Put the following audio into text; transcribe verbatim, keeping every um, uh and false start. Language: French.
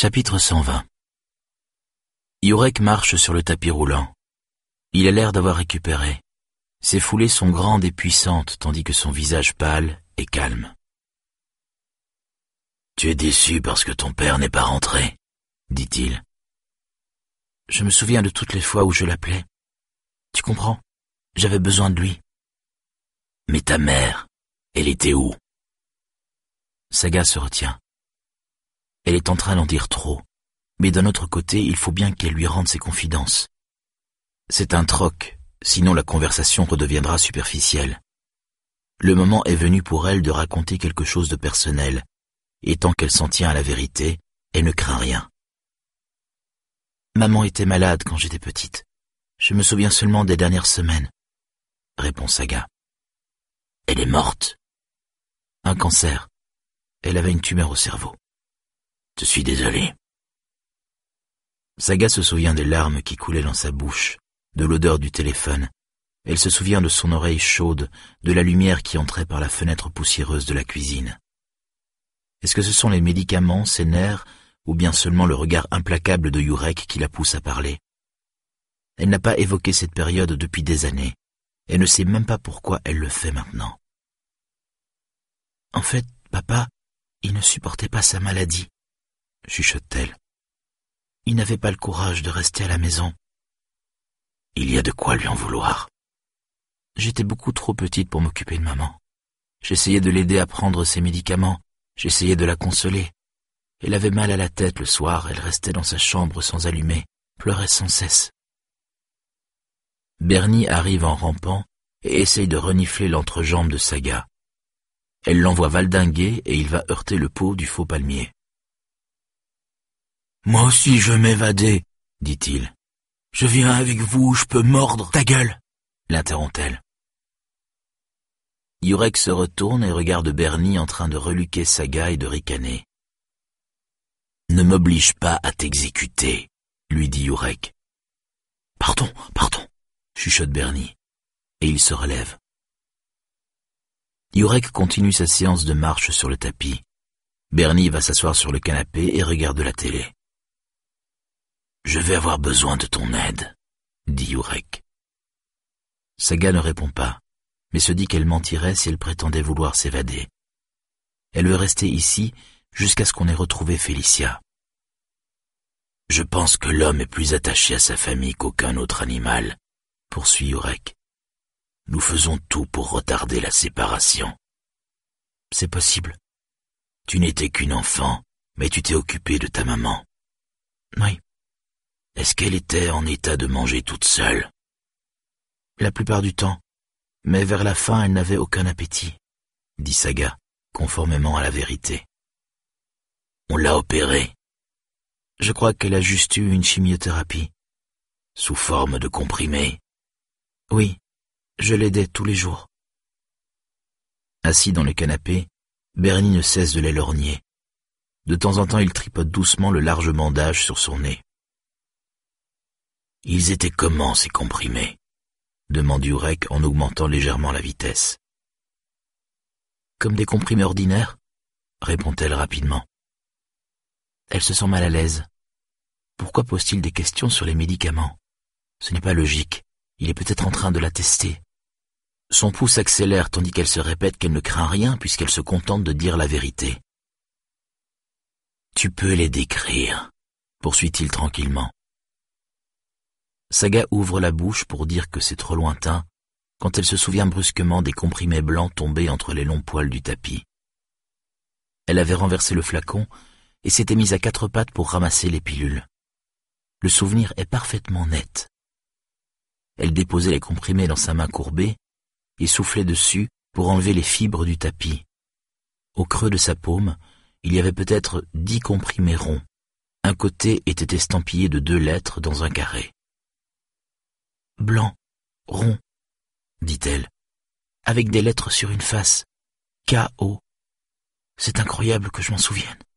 Chapitre cent vingt. Jurek marche sur le tapis roulant. Il a l'air d'avoir récupéré. Ses foulées sont grandes et puissantes, tandis que son visage pâle est calme. « Tu es déçu parce que ton père n'est pas rentré, » dit-il. Je me souviens de toutes les fois où je l'appelais. Tu comprends? J'avais besoin de lui. Mais ta mère, elle était où? Saga se retient. Elle est en train d'en dire trop, mais d'un autre côté, il faut bien qu'elle lui rende ses confidences. C'est un troc, sinon la conversation redeviendra superficielle. Le moment est venu pour elle de raconter quelque chose de personnel, et tant qu'elle s'en tient à la vérité, elle ne craint rien. Maman était malade quand j'étais petite. Je me souviens seulement des dernières semaines, répond Saga. Elle est morte. Un cancer. Elle avait une tumeur au cerveau. Je suis désolé. Saga se souvient des larmes qui coulaient dans sa bouche, de l'odeur du téléphone. Elle se souvient de son oreille chaude, de la lumière qui entrait par la fenêtre poussiéreuse de la cuisine. Est-ce que ce sont les médicaments, ses nerfs, ou bien seulement le regard implacable de Jurek qui la pousse à parler? Elle n'a pas évoqué cette période depuis des années. Elle ne sait même pas pourquoi elle le fait maintenant. En fait, papa, il ne supportait pas sa maladie, chuchote-t-elle. Il n'avait pas le courage de rester à la maison. Il y a de quoi lui en vouloir. J'étais beaucoup trop petite pour m'occuper de maman. J'essayais de l'aider à prendre ses médicaments, j'essayais de la consoler. Elle avait mal à la tête le soir, elle restait dans sa chambre sans allumer, pleurait sans cesse. Bernie arrive en rampant et essaye de renifler l'entrejambe de Saga. Elle l'envoie valdinguer et il va heurter le pot du faux palmier. « Moi aussi je veux m'évader, » dit-il. « Je viens avec vous, je peux mordre ta gueule !» l'interrompt-elle. Jurek se retourne et regarde Bernie en train de reluquer Saga et de ricaner. « Ne m'oblige pas à t'exécuter, » lui dit Jurek. « Pardon, pardon !» chuchote Bernie, et il se relève. Jurek continue sa séance de marche sur le tapis. Bernie va s'asseoir sur le canapé et regarde la télé. « Je vais avoir besoin de ton aide, » dit Jurek. Saga ne répond pas, mais se dit qu'elle mentirait si elle prétendait vouloir s'évader. Elle veut rester ici jusqu'à ce qu'on ait retrouvé Félicia. « Je pense que l'homme est plus attaché à sa famille qu'aucun autre animal, » poursuit Jurek. « Nous faisons tout pour retarder la séparation. »« C'est possible. Tu n'étais qu'une enfant, mais tu t'es occupée de ta maman. »« Oui. »« Est-ce qu'elle était en état de manger toute seule ?»« La plupart du temps, mais vers la fin elle n'avait aucun appétit, » dit Saga, conformément à la vérité. « On l'a opérée. »« Je crois qu'elle a juste eu une chimiothérapie. »« Sous forme de comprimés ?»« Oui. » Je l'aidais tous les jours. Assis dans le canapé, Bernie ne cesse de les lorgner. De temps en temps, il tripote doucement le large bandage sur son nez. « Ils étaient comment, ces comprimés ?» demande Jurek en augmentant légèrement la vitesse. « Comme des comprimés ordinaires ?» répond-elle rapidement. Elle se sent mal à l'aise. Pourquoi pose-t-il des questions sur les médicaments? Ce n'est pas logique. Il est peut-être en train de la tester. Son pouls accélère tandis qu'elle se répète qu'elle ne craint rien puisqu'elle se contente de dire la vérité. « Tu peux les décrire, » poursuit-il tranquillement. Saga ouvre la bouche pour dire que c'est trop lointain quand elle se souvient brusquement des comprimés blancs tombés entre les longs poils du tapis. Elle avait renversé le flacon et s'était mise à quatre pattes pour ramasser les pilules. Le souvenir est parfaitement net. Elle déposait les comprimés dans sa main courbée et soufflait dessus pour enlever les fibres du tapis. Au creux de sa paume, il y avait peut-être dix comprimés ronds. Un côté était estampillé de deux lettres dans un carré. « Blanc, rond, » dit-elle, avec des lettres sur une face. K O. C'est incroyable que je m'en souvienne.